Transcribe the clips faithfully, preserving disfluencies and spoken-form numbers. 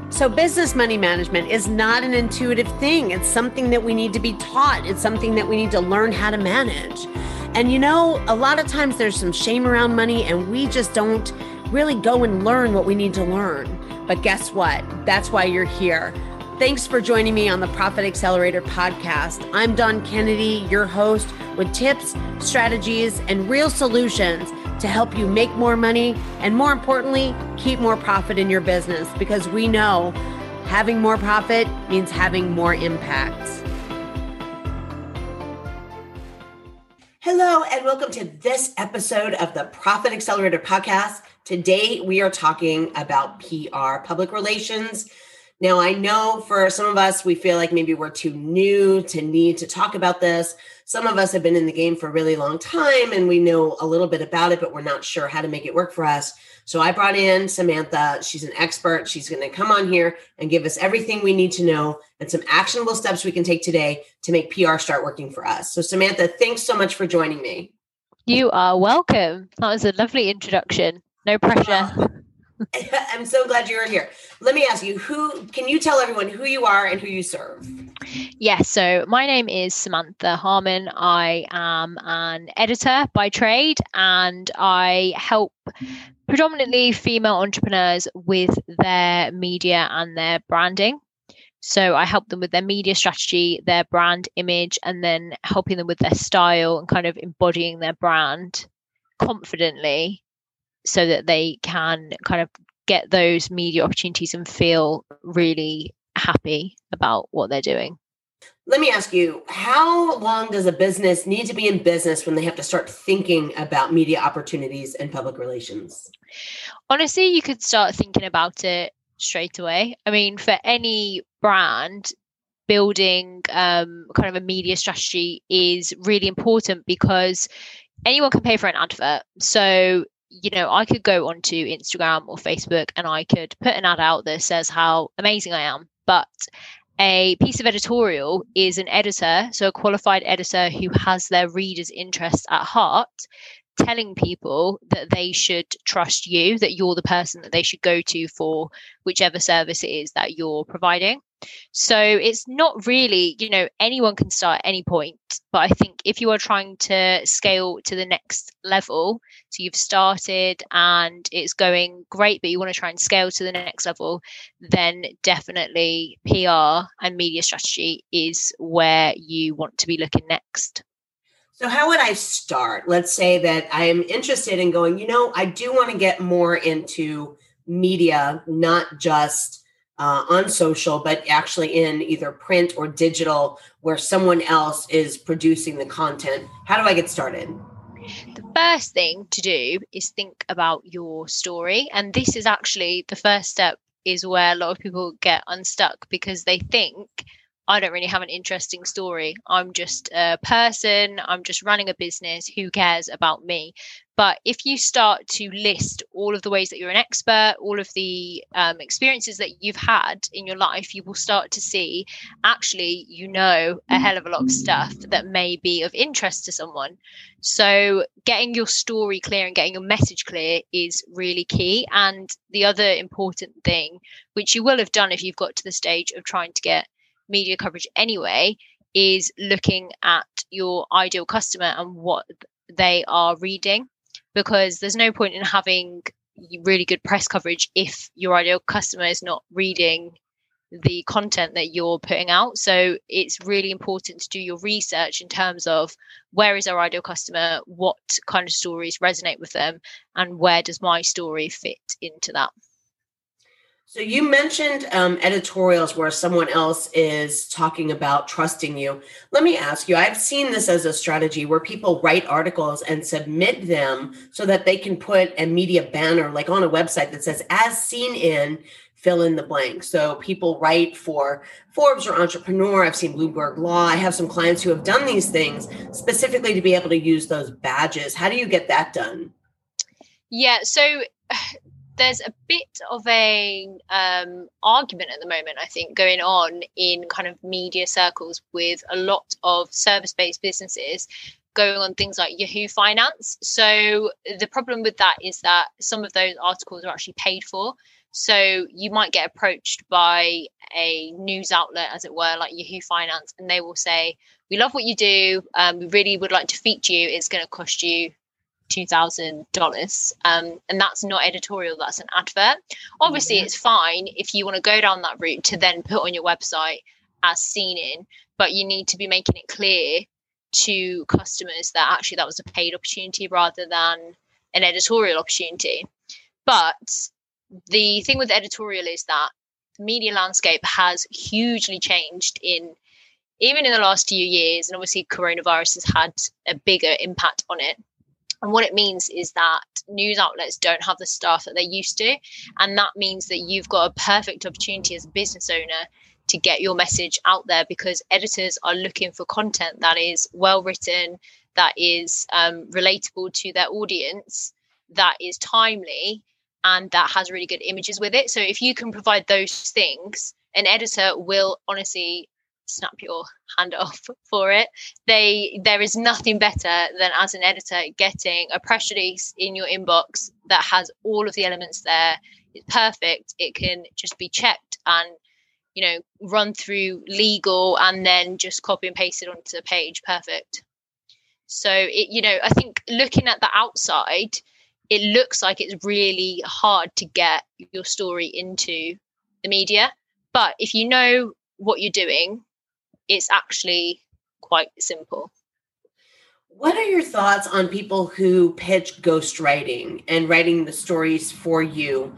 So business money management is not an intuitive thing. It's something that we need to be taught. It's something that we need to learn how to manage. And you know, a lot of times there's some shame around money and we just don't really go and learn what we need to learn. But guess what? That's why you're here. Thanks for joining me on the Profit Accelerator podcast. I'm Dawn Kennedy, your host, with tips, strategies, and real solutions to help you make more money and, more importantly, keep more profit in your business, because we know having more profit means having more impact. Hello, and welcome to this episode of the Profit Accelerator podcast. Today, we are talking about P R, public relations. Now, I know for some of us, we feel like maybe we're too new to need to talk about this. Some of us have been in the game for a really long time and we know a little bit about it, but we're not sure how to make it work for us. So I brought in Samantha. She's an expert. She's going to come on here and give us everything we need to know and some actionable steps we can take today to make P R start working for us. So Samantha, thanks so much for joining me. You are welcome. That was a lovely introduction. No pressure. Uh, I'm so glad you're here. Let me ask you, who can you tell everyone who you are and who you serve? Yes, so my name is Samantha Harmon. I am an editor by trade, and I help predominantly female entrepreneurs with their media and their branding. So I help them with their media strategy, their brand image, and then helping them with their style and kind of embodying their brand confidently, so that they can kind of get those media opportunities and feel really happy about what they're doing. Let me ask you, how long does a business need to be in business when they have to start thinking about media opportunities and public relations? Honestly, you could start thinking about it straight away. I mean, for any brand, building um, kind of a media strategy is really important because anyone can pay for an advert. So you know, I could go onto Instagram or Facebook and I could put an ad out that says how amazing I am. But a piece of editorial is an editor, so a qualified editor who has their readers' interest at heart, telling people that they should trust you, that you're the person that they should go to for whichever service it is that you're providing. So it's not really, you know, anyone can start at any point. But I think if you are trying to scale to the next level, so you've started and it's going great, but you want to try and scale to the next level, then definitely P R and media strategy is where you want to be looking next. So how would I start? Let's say that I'm interested in going, you know, I do want to get more into media, not just Uh, on social, but actually in either print or digital where someone else is producing the content. How do I get started? The first thing to do is think about your story. And this is actually the first step, is where a lot of people get unstuck because they think, I don't really have an interesting story. I'm just a person. I'm just running a business. Who cares about me? But if you start to list all of the ways that you're an expert, all of the um, experiences that you've had in your life, you will start to see, actually, you know, a hell of a lot of stuff that may be of interest to someone. So getting your story clear and getting your message clear is really key. And the other important thing, which you will have done if you've got to the stage of trying to get media coverage anyway, is looking at your ideal customer and what they are reading, because there's no point in having really good press coverage if your ideal customer is not reading the content that you're putting out. So it's really important to do your research in terms of where is our ideal customer, what kind of stories resonate with them, and where does my story fit into that. So you mentioned um, editorials where someone else is talking about trusting you. Let me ask you, I've seen this as a strategy where people write articles and submit them so that they can put a media banner like on a website that says, as seen in, fill in the blank. So people write for Forbes or Entrepreneur. I've seen Bloomberg Law. I have some clients who have done these things specifically to be able to use those badges. How do you get that done? Yeah, so there's a bit of a um, argument at the moment, I think, going on in kind of media circles with a lot of service-based businesses going on things like Yahoo Finance. So the problem with that is that some of those articles are actually paid for. So you might get approached by a news outlet, as it were, like Yahoo Finance, and they will say, we love what you do. Um, we really would like to feature you. It's going to cost you two thousand dollars. Um, and that's not editorial, that's an advert. Obviously, mm-hmm. It's fine if you want to go down that route to then put on your website as seen in, but you need to be making it clear to customers that actually that was a paid opportunity rather than an editorial opportunity. But the thing with editorial is that the media landscape has hugely changed in even in the last few years, and obviously coronavirus has had a bigger impact on it. And what it means is that news outlets don't have the staff that they used to. And that means that you've got a perfect opportunity as a business owner to get your message out there, because editors are looking for content that is well written, that is um, relatable to their audience, that is timely, and that has really good images with it. So if you can provide those things, an editor will honestly snap your hand off for it. They there is nothing better than, as an editor, getting a press release in your inbox that has all of the elements there. It's perfect. It can just be checked and, you know, run through legal and then just copy and paste it onto the page. Perfect. So it, you know, I think looking at the outside, it looks like it's really hard to get your story into the media. But if you know what you're doing, it's actually quite simple. What are your thoughts on people who pitch ghostwriting and writing the stories for you?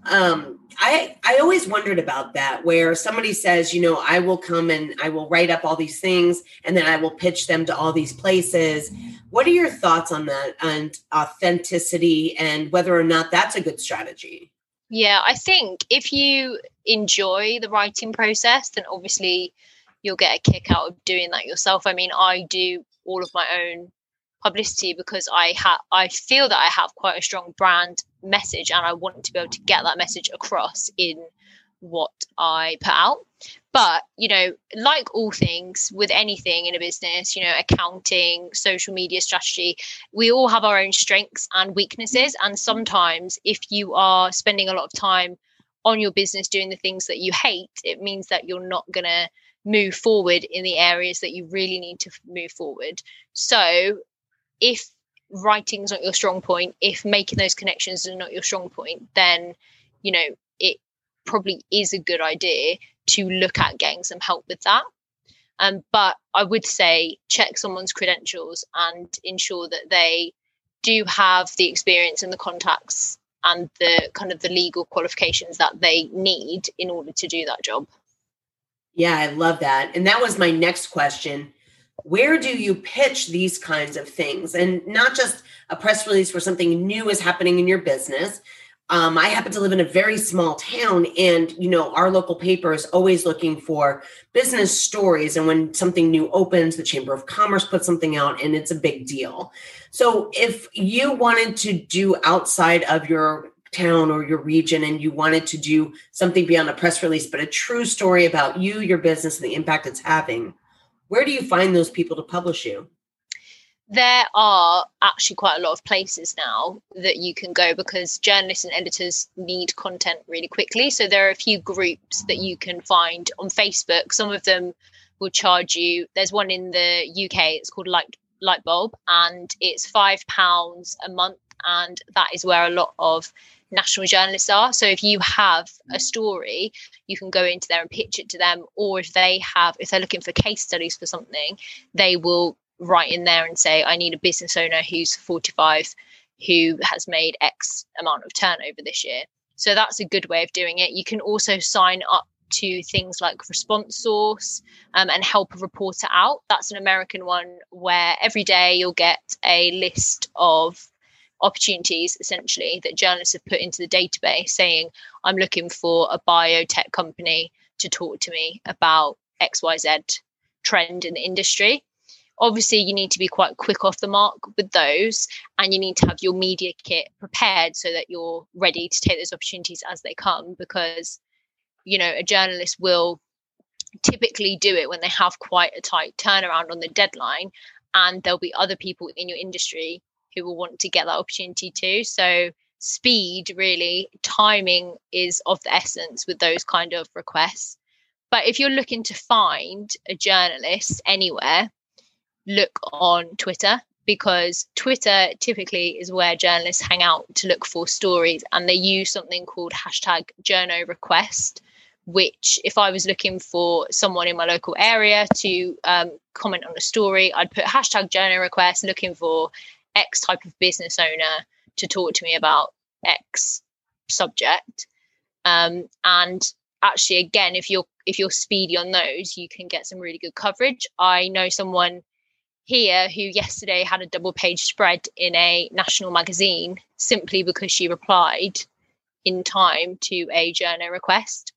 Um, I I always wondered about that, where somebody says, you know, I will come and I will write up all these things and then I will pitch them to all these places. What are your thoughts on that and authenticity and whether or not that's a good strategy? Yeah, I think if you enjoy the writing process, then obviously you'll get a kick out of doing that yourself. I mean, I do all of my own publicity because I have, I feel that I have quite a strong brand message and I want to be able to get that message across in what I put out. But, you know, like all things with anything in a business, you know, accounting, social media strategy, we all have our own strengths and weaknesses. And sometimes if you are spending a lot of time on your business doing the things that you hate, it means that you're not going to move forward in the areas that you really need to move forward. So if writing's not your strong point, if making those connections is not your strong point, then, you know, it probably is a good idea to look at getting some help with that. Um, but I would say check someone's credentials and ensure that they do have the experience and the contacts and the kind of the legal qualifications that they need in order to do that job. Yeah, I love that. And that was my next question. Where do you pitch these kinds of things? And not just a press release where something new is happening in your business. Um, I happen to live in a very small town, and, you know, our local paper is always looking for business stories. And when something new opens, the Chamber of Commerce puts something out and it's a big deal. So if you wanted to do outside of your town or your region and you wanted to do something beyond a press release, but a true story about you, your business, and the impact it's having, where do you find those people to publish you? There are actually quite a lot of places now that you can go because journalists and editors need content really quickly. So there are a few groups that you can find on Facebook. Some of them will charge you. There's one in the U K, it's called Light Lightbulb, and it's five pounds a month. And that is where a lot of national journalists are. So if you have a story, you can go into there and pitch it to them. Or if they have, if they're looking for case studies for something, they will write in there and say, I need a business owner who's forty-five, who has made X amount of turnover this year. So that's a good way of doing it. You can also sign up to things like Response Source um, and help a reporter out. That's an American one where every day you'll get a list of opportunities essentially that journalists have put into the database saying, I'm looking for a biotech company to talk to me about X Y Z trend in the industry. Obviously, you need to be quite quick off the mark with those, and you need to have your media kit prepared so that you're ready to take those opportunities as they come, because, you know, a journalist will typically do it when they have quite a tight turnaround on the deadline, and there'll be other people in your industry who will want to get that opportunity too. So speed, really, timing is of the essence with those kind of requests. But if you're looking to find a journalist anywhere, look on Twitter, because Twitter typically is where journalists hang out to look for stories, and they use something called hashtag journo request, which if I was looking for someone in my local area to um, comment on a story, I'd put hashtag journo request looking for X type of business owner to talk to me about X subject. Um, and actually, again, if you're if you're speedy on those, you can get some really good coverage. I know someone here who yesterday had a double page spread in a national magazine simply because she replied in time to a journo request.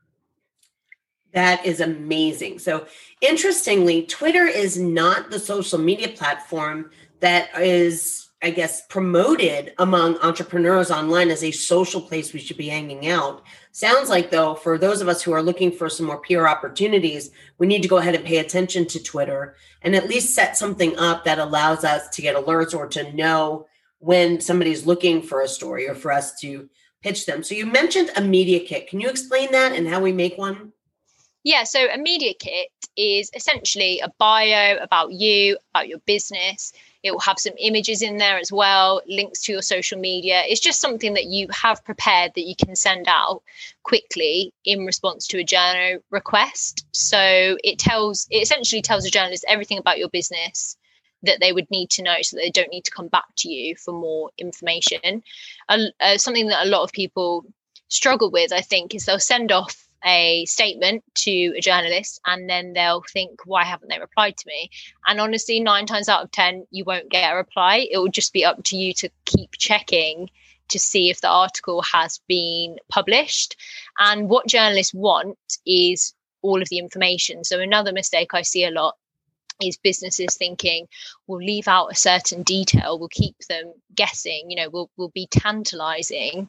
That is amazing. So interestingly, Twitter is not the social media platform that is, I guess, promoted among entrepreneurs online as a social place we should be hanging out. Sounds like, though, for those of us who are looking for some more P R opportunities, we need to go ahead and pay attention to Twitter and at least set something up that allows us to get alerts or to know when somebody's looking for a story or for us to pitch them. So you mentioned a media kit. Can you explain that and how we make one? Yeah, so a media kit is essentially a bio about you, about your business. It will have some images in there as well, links to your social media. It's just something that you have prepared that you can send out quickly in response to a journo request. So it tells, it essentially tells a journalist everything about your business that they would need to know, so they don't need to come back to you for more information. Uh, uh, something that a lot of people struggle with, I think, is they'll send off a statement to a journalist and then they'll think, why haven't they replied to me? And honestly, nine times out of ten, you won't get a reply. It will just be up to you to keep checking to see if the article has been published. And what journalists want is all of the information. So another mistake I see a lot is businesses thinking we'll leave out a certain detail, we'll keep them guessing, you know, we'll, we'll be tantalizing,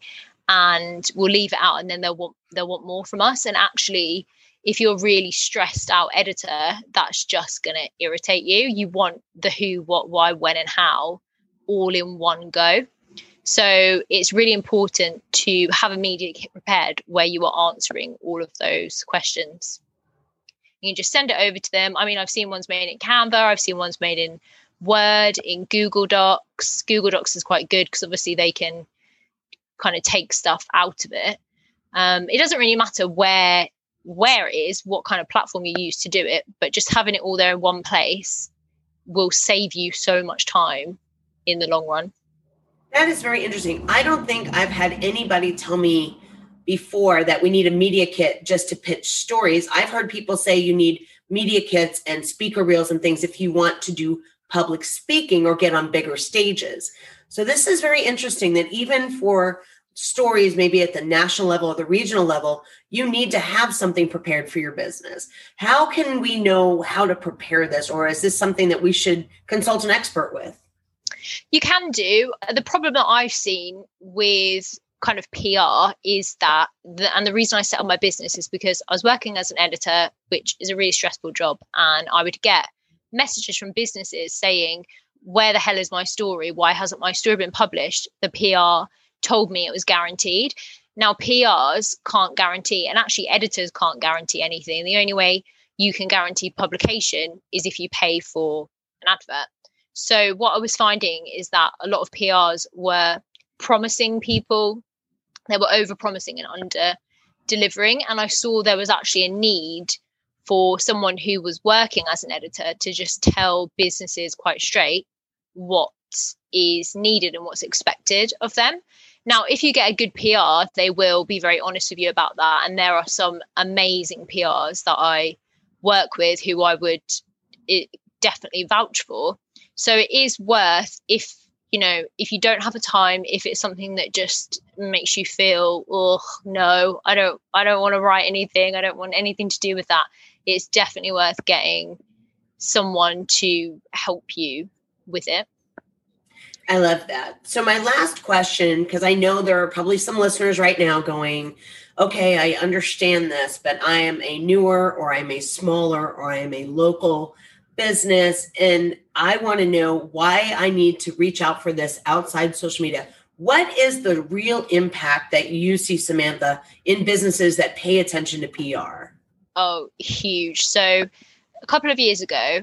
and we'll leave it out, and then they'll want they'll want more from us. And actually, if you're really stressed out editor, that's just going to irritate you. You want the who, what, why, when, and how all in one go. So it's really important to have a media kit prepared where you are answering all of those questions. You can just send it over to them. I mean, I've seen ones made in Canva. I've seen ones made in Word, in Google Docs. Google Docs is quite good because obviously they can kind of take stuff out of it. Um, it doesn't really matter where where it is, what kind of platform you use to do it, but just having it all there in one place will save you so much time in the long run. That is very interesting. I don't think I've had anybody tell me before that we need a media kit just to pitch stories. I've heard people say you need media kits and speaker reels and things if you want to do public speaking or get on bigger stages. So this is very interesting that even for stories, maybe at the national level or the regional level, you need to have something prepared for your business. How can we know how to prepare this? Or is this something that we should consult an expert with? You can do. The problem that I've seen with kind of P R is that, the, and the reason I set up my business is because I was working as an editor, which is a really stressful job. And I would get messages from businesses saying, where the hell is my story? Why hasn't my story been published? The P R told me it was guaranteed. Now, P Rs can't guarantee, and actually editors can't guarantee anything. The only way you can guarantee publication is if you pay for an advert. So what I was finding is that a lot of P Rs were promising people, they were over promising and under delivering. And I saw there was actually a need for someone who was working as an editor to just tell businesses quite straight what is needed and what's expected of them. Now, if you get a good P R, they will be very honest with you about that. And there are some amazing P Rs that I work with who I would it, definitely vouch for. So it is worth, if, you know, if you don't have the time, if it's something that just makes you feel, oh, no, I don't, I don't want to write anything. I don't want anything to do with that. It's definitely worth getting someone to help you with it. I love that. So my last question, because I know there are probably some listeners right now going, okay, I understand this, but I am a newer or I'm a smaller or I am a local business and I want to know why I need to reach out for this outside social media. What is the real impact that you see, Samantha, in businesses that pay attention to P R? Oh, huge. So a couple of years ago,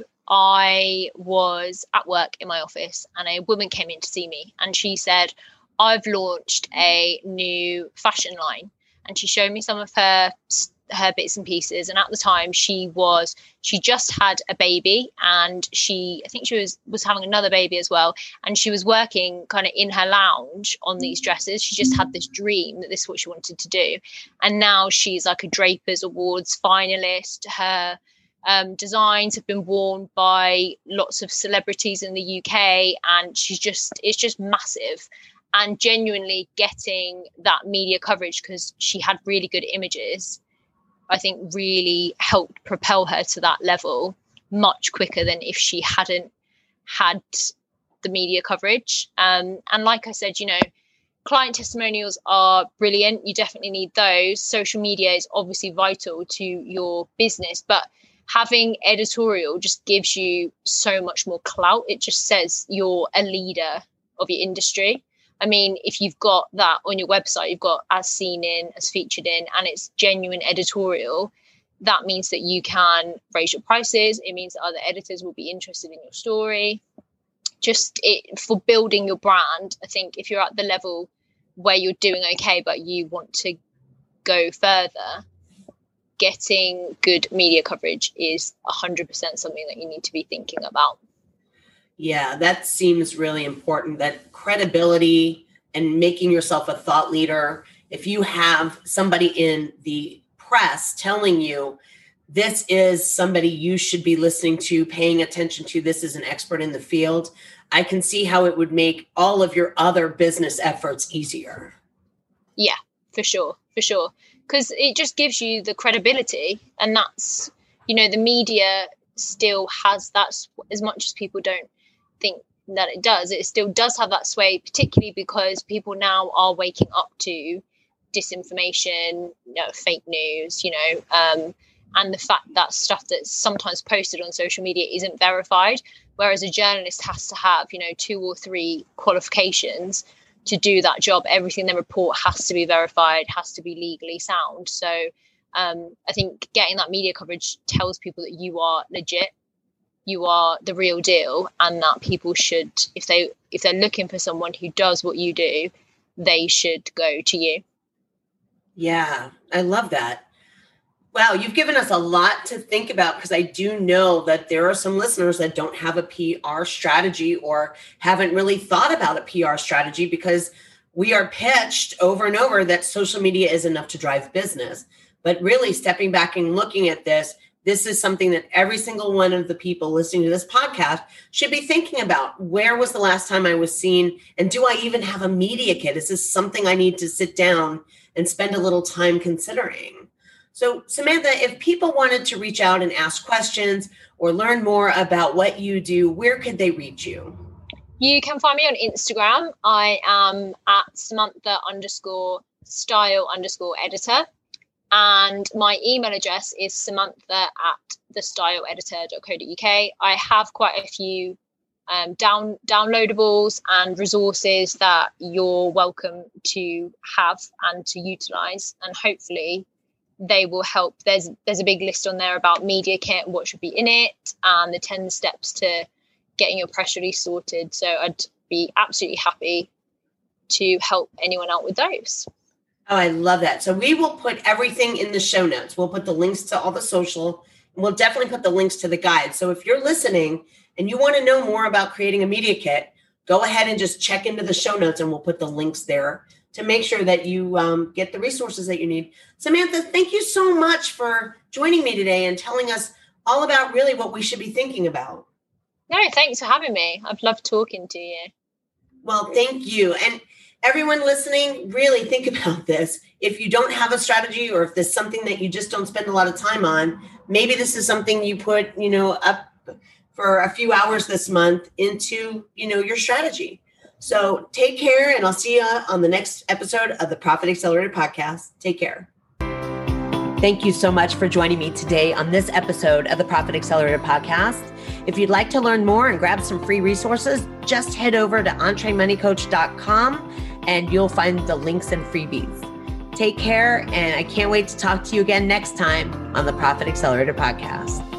I was at work in my office and a woman came in to see me and she said, I've launched a new fashion line. And she showed me some of her her bits and pieces. And at the time she was, she just had a baby and she, I think she was, was having another baby as well. And she was working kind of in her lounge on these dresses. She just had this dream that this is what she wanted to do. And now she's like a Drapers Awards finalist. Her um, designs have been worn by lots of celebrities in the U K. And she's just, it's just massive. And genuinely getting that media coverage because she had really good images, I think really helped propel her to that level much quicker than if she hadn't had the media coverage. Um, and like I said, you know, client testimonials are brilliant. You definitely need those. Social media is obviously vital to your business, but having editorial just gives you so much more clout. It just says you're a leader of your industry. I mean, if you've got that on your website, you've got as seen in, as featured in, and it's genuine editorial, that means that you can raise your prices. It means that other editors will be interested in your story. Just it, for building your brand, I think if you're at the level where you're doing okay, but you want to go further, getting good media coverage is one hundred percent something that you need to be thinking about. Yeah, that seems really important, that credibility and making yourself a thought leader. If you have somebody in the press telling you this is somebody you should be listening to, paying attention to, this is an expert in the field, I can see how it would make all of your other business efforts easier. Yeah, for sure, for sure. Because it just gives you the credibility, and that's, you know, the media still has that, as much as people don't think that it does, it still does have that sway, particularly because people now are waking up to disinformation, you know, fake news, you know, um, and the fact that stuff that's sometimes posted on social media isn't verified, whereas a journalist has to have, you know, two or three qualifications to do that job. Everything they report has to be verified, has to be legally sound. So um, I think getting that media coverage tells people that you are legit, you are the real deal, and that people should, if they if they're looking for someone who does what you do, they should go to you. Yeah, I love that. Wow, you've given us a lot to think about, because I do know that there are some listeners that don't have a P R strategy or haven't really thought about a P R strategy, because we are pitched over and over that social media is enough to drive business. But really stepping back and looking at this, this is something that every single one of the people listening to this podcast should be thinking about. Where was the last time I was seen? And do I even have a media kit? Is this something I need to sit down and spend a little time considering? So Samantha, if people wanted to reach out and ask questions or learn more about what you do, where could they reach you? You can find me on Instagram. I am at Samantha underscore style underscore editor. And my email address is samantha at the style editor dot co dot uk. I have quite a few um, down downloadables and resources that you're welcome to have and to utilize. And hopefully they will help. There's there's a big list on there about media kit and what should be in it, and the ten steps to getting your press release sorted. So I'd be absolutely happy to help anyone out with those. Oh, I love that. So we will put everything in the show notes. We'll put the links to all the social, and we'll definitely put the links to the guide. So if you're listening and you want to know more about creating a media kit, go ahead and just check into the show notes, and we'll put the links there to make sure that you um, get the resources that you need. Samantha, thank you so much for joining me today and telling us all about really what we should be thinking about. No, thanks for having me. I've loved talking to you. Well, thank you. And everyone listening, really think about this. If you don't have a strategy, or if there's something that you just don't spend a lot of time on, maybe this is something you put, you know, up for a few hours this month into, you know, your strategy. So take care, and I'll see you on the next episode of the Profit Accelerator podcast. Take care. Thank you so much for joining me today on this episode of the Profit Accelerator podcast. If you'd like to learn more and grab some free resources, just head over to entree money coach dot com and you'll find the links and freebies. Take care, and I can't wait to talk to you again next time on the Profit Accelerator podcast.